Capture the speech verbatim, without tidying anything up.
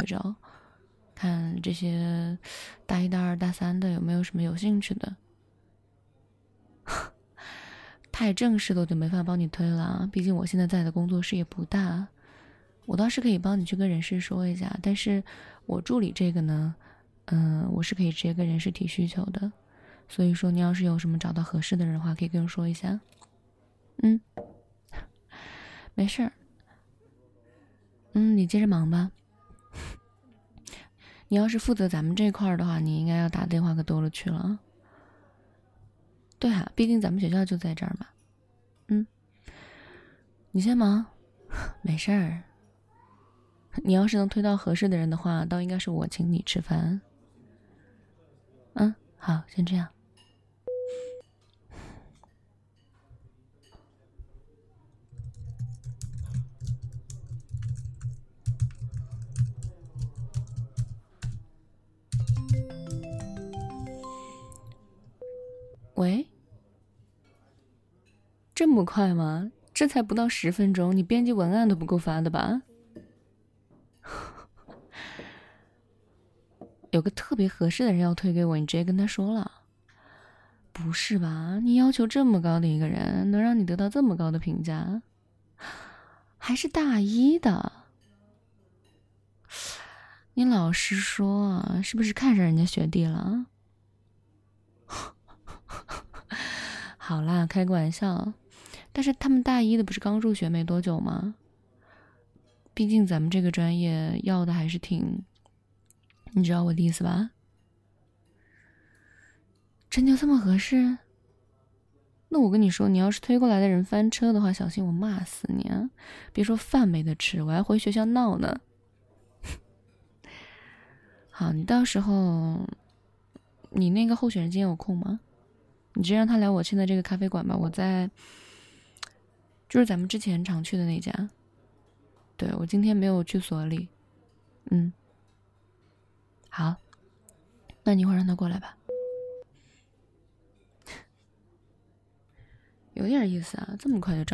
找，看这些大一大二大三的有没有什么有兴趣的。太正式的我就没法帮你推了，毕竟我现在在的工作室也不大。我倒是可以帮你去跟人事说一下，但是我助理这个呢，嗯，我是可以直接跟人事提需求的。所以说你要是有什么找到合适的人的话，可以跟我说一下。嗯，没事儿。嗯，你接着忙吧。你要是负责咱们这块的话，你应该要打电话可多了去了。对啊，毕竟咱们学校就在这儿嘛。嗯，你先忙，没事儿。你要是能推到合适的人的话，倒应该是我请你吃饭。嗯，好，先这样。喂，这么快吗？这才不到十分钟，你编辑文案都不够发的吧？有个特别合适的人要推给我，你直接跟他说了。不是吧？你要求这么高的一个人，能让你得到这么高的评价，还是大一的？你老实说啊，是不是看上人家学弟了？好啦，开个玩笑。但是他们大一的不是刚入学没多久吗？毕竟咱们这个专业要的还是挺，你知道我的意思吧？真就这么合适？那我跟你说，你要是推过来的人翻车的话，小心我骂死你啊！别说饭没得吃，我还回学校闹呢。好，你到时候，你那个候选人今天有空吗？你直接让他来我现在这个咖啡馆吧，我在，就是咱们之前常去的那家。对，我今天没有去所里。嗯，好，那你一会儿让他过来吧。有点意思啊，这么快就找